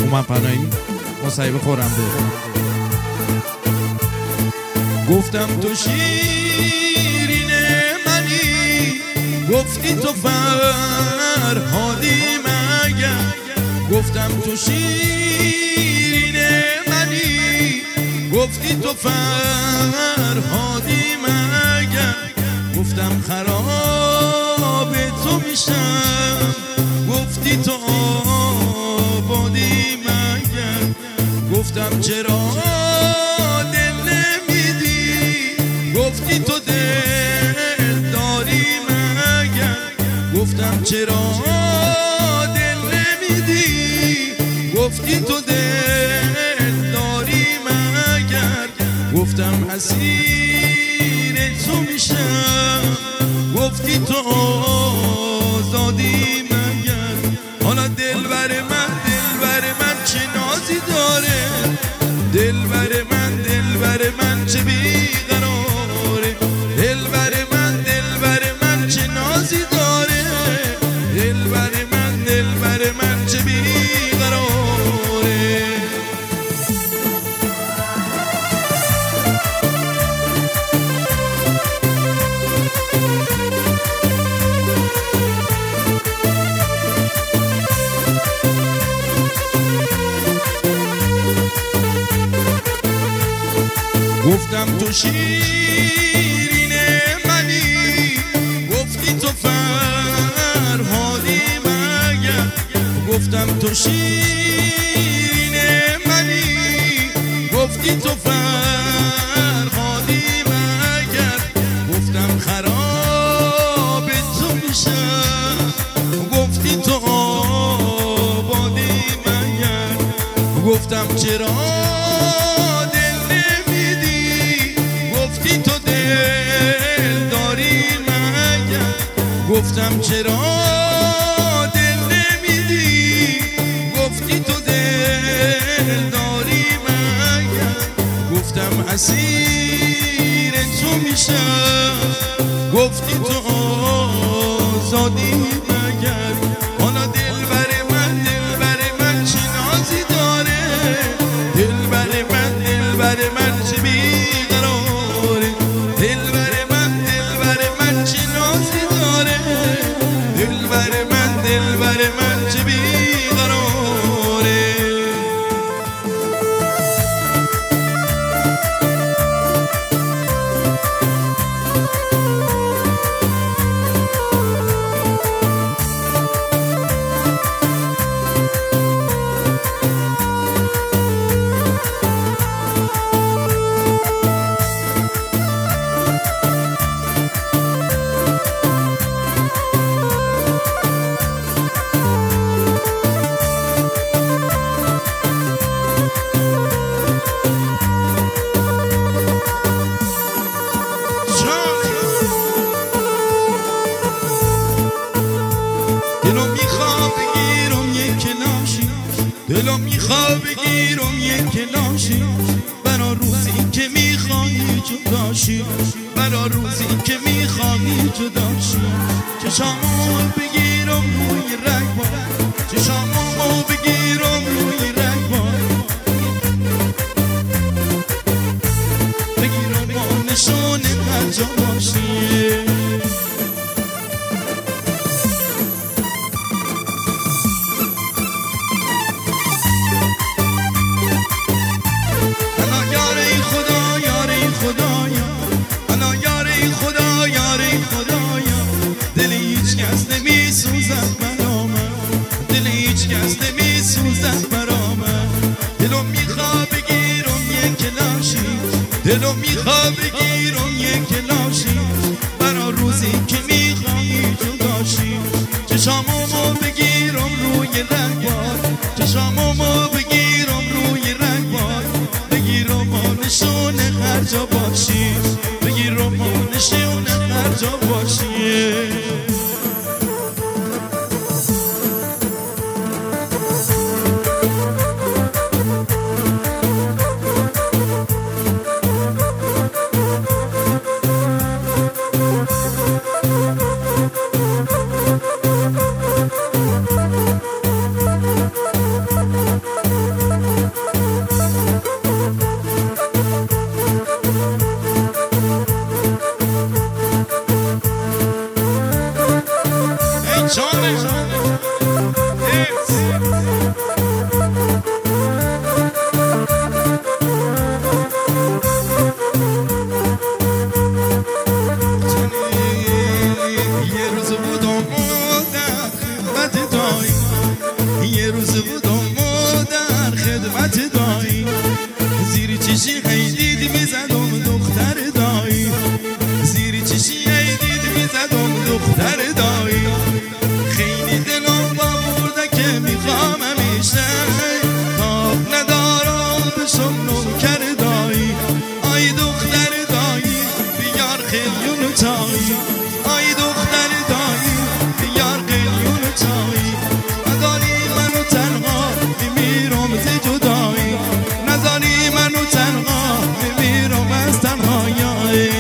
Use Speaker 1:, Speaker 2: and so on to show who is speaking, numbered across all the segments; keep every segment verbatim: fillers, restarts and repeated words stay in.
Speaker 1: هومن پناهی مصاحبه خورم به گفتم تو شیرین منی، گفتی تو فرهادی مگر. گفتم تو شیرین منی، گفتی تو فرهادی مگر. گفتم خراب تو میشم، گفتی تو آبادی مگر. گفتم چرا دل نمیدی، گفتی تو دل داری مگر. گفتم چرا دل نمیدی، گفتی تو دل داری مگر. گفتم اسیر تو میشم، گفتی تو آزادی مگر. حالا دل بر من، دل بر من چه نازی داره، دل بر من، دل بر من چه بیقراره. دل بر من، دل بر من چه نازی داره، دل بر من، دل بر من چه بیقراره. گفتم تو شیرین منی، گفتی تو فرهادی مگر. گفتم تو شیرین منی، گفتی تو فرهادی مگر. گفتم خراب تو میشم، گفتی تو آبادی مگر. گفتم چرا تو دل داری مگر. گفتم چرا دل نمیدی، گفتی تو دل داری مگر. گفتم اسیر تو میشم، گفتی تو آزادی مگر. حالا دل بر من، دل بر من چه نازی داره، دل بر من، دل بر من چه بیقراره. دل بر من، دل بر من چه نازی داره، دل بر من، دل بر من چه بیقراره. دلو میخوام بگیرم یک کلاشی، دلو میخوام بگیرم یک کلاشی. برا روزی که میخوایی جداشی، برا روزی که میخوایی جداشی. چشامو بگیرم روی رگبار، چشامو بگیرم روی رگبار. بگیرم با نشون هر جا باشی. دل هیچ کس نمی سوزد برا من، دل هیچ کس نمی سوزد برا من. دلو میخوا بگیرم یک کلاشی، دلو میخوا بگیرم یک کلاشی. برا روزی که میخوایی جداشی. چشامو بگیرم روی رگبار، چشامو بگیرم روی رگبار. بگیرم با نشون هر جا باشی، بگیرم با نشون هر جا باشی. راز جدایی نذاری منو تنها بمیرم از تنهایی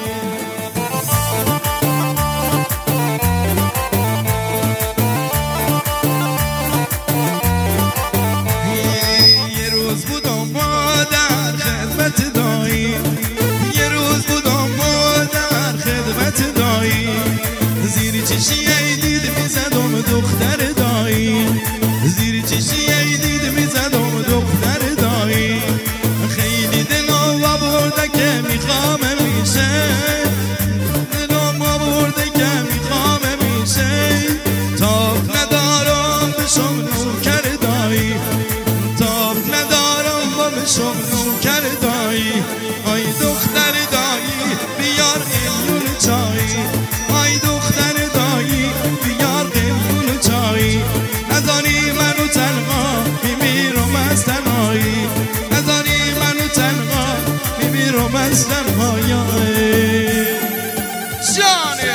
Speaker 1: یه روز بودم مادر خدمت دایی یه روز بودم مادر خدمت دایی زیر چشی دید میزدم دختر دایی زیر چشی دید میزدم دختر دایی خیلی دلم آورده که میخوام میشه دلم آورده که میخوام میشه تاب ندارم بشم نوکر دایی تاب ندارم با بشم نوکر دایی آی دختر دایی بیار قلیون چایی آی دختر دایی بیار قلیون چایی نذاری منو تنها میمیرم از تنهایی نذاری منو تنها میمیرم از تنهایی جانه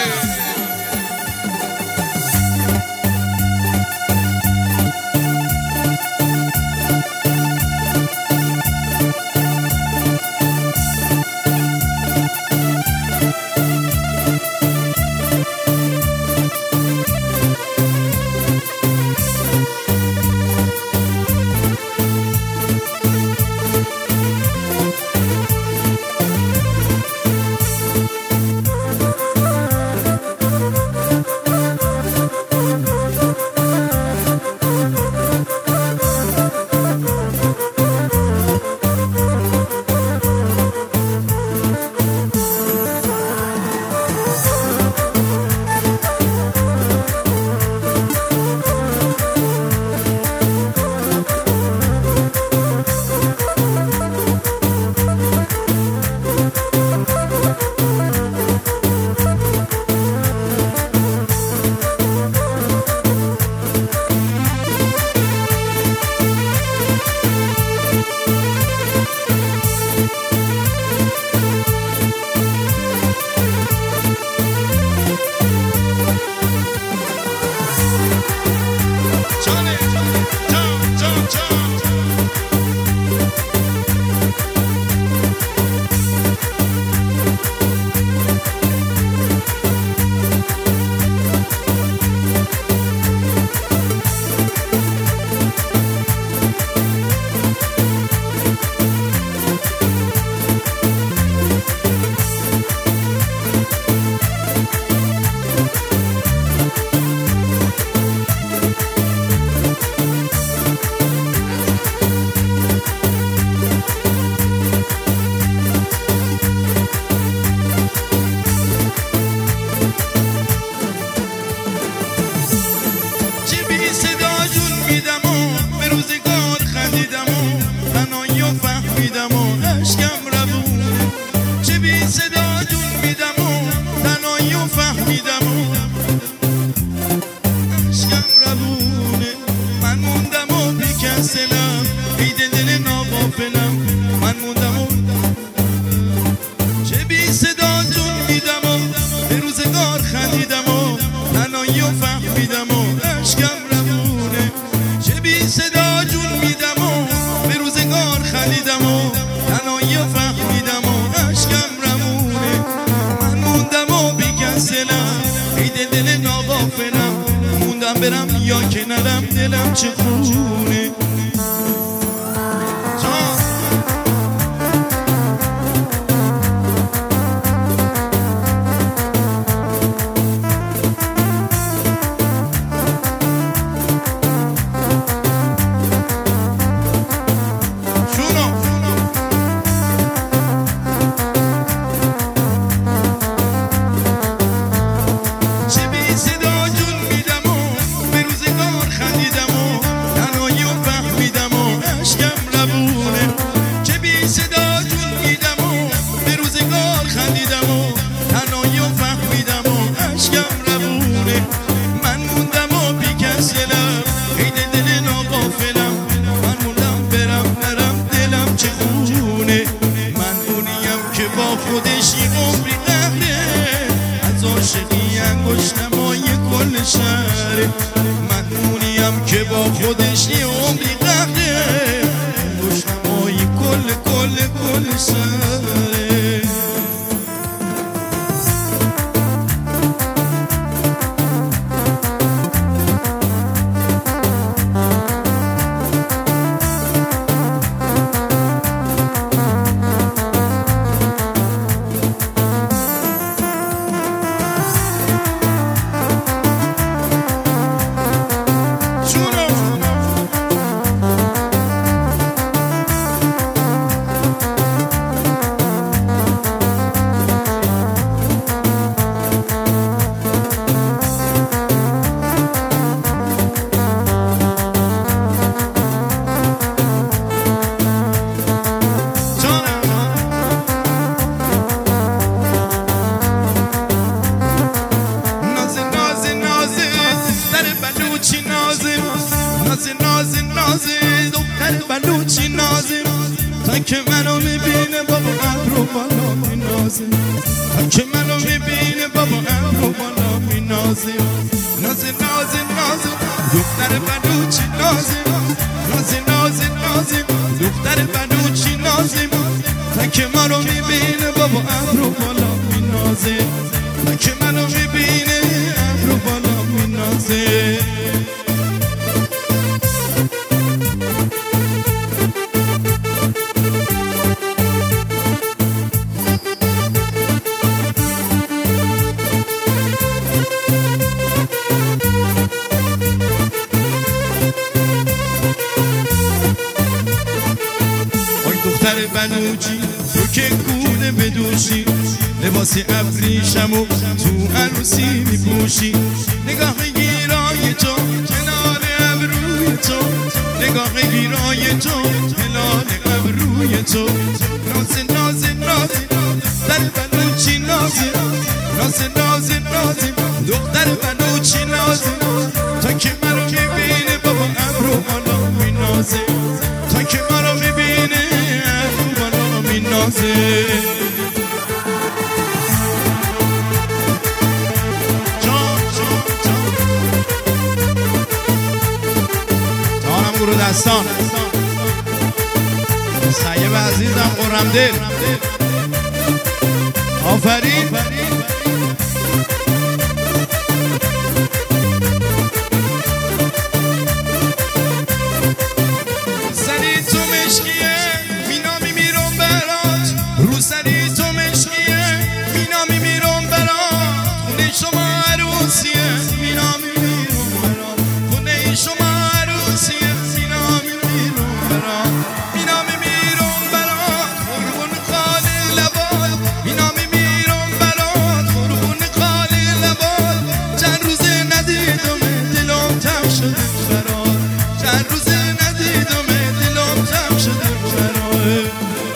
Speaker 1: برم یا که نرم دلم چه خونه
Speaker 2: شهر من اونیم که با خودش یه عمری قهره
Speaker 1: نازه دختر بلوچی نازه تا که منو میبینه بابا ابرو بالا مینازه تا که منو میبینه بابا ابرو بالا مینازه نازه نازه نازه دختر بلوچی نازه نازه نازه نازه دختر بلوچی نازه تا که منو میبینه بابا ابرو بالا مینازه تا که منو میبینه ابرو بالا مینازه دختر بلوچی تو که کوله بدوشی لباسی ابریشمو تو عروسی میپوشی نگاه گیرای تو کنار ابروی تو نگاه گیرای تو کنار ابروی تو نازه نازه نازه دختر بلوچی نازه نازه نازه نازه دختر بلوچی نازه تا که مرا میبینه بابا ابرو بالا مینازه تا که مرا میبینه نازه جان جان جان جانم گروه دستان سیب عزیزم قرم دل آفرین سری تو مشکیه مینامی میرم برات رو سری تو مشکیه مینامی میرم برات خونه شما عروسیه مینامی میرم برات خونه شما عروسیه مینامی میرم برات مینامی میرم برات قربون خاله لبات مینامی میرم برات قربون خاله لبات چند روزه ندیدم دلم تم شده برات چند روزه ندیدم دلم تم شده برات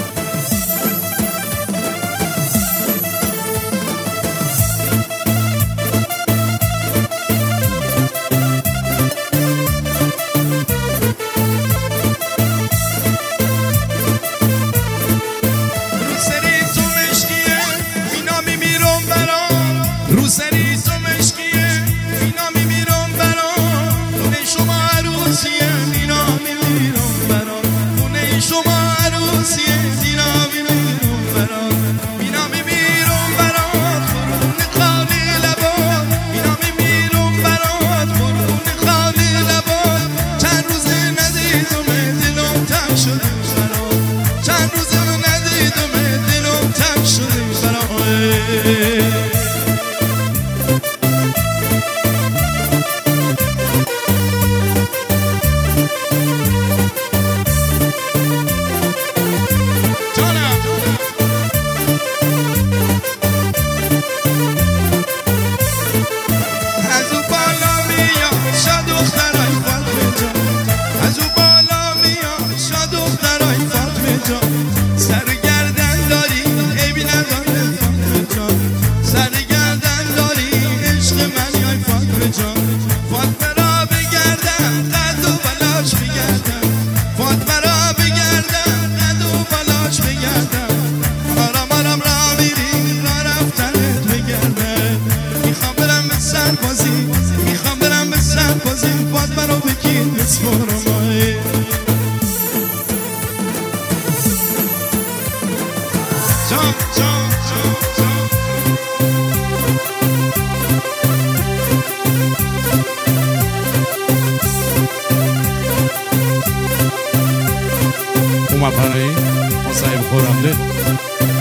Speaker 1: رو سری تو مشکیه مینامی میرم برات خونه شما عروسیه مینامی میرم برات خونه شما عروسیه مینامی میرم برات مینامی میرم برات قربون خاله لبات مینامی میرم برات قربون خاله لبات چند روزه ندیدم دلم تنگ شده برات چند روزه ندیدم دلم تنگ شده برات سرگردن داری عیبی نداره فاطمه جان سرگردن داری عشق من یای فاطمه جان فاطمه را بگردم قد و بلاش بگردم فاطمه را بگردم قد و بلاش بگردم آرام آرام را میری را رفتنت بگردم میخوام برم به سربازی میخوام برم به سربازی فاطمه رو بگیر بسپارم جان جان جان جان اومد برای مصاحب خورم ده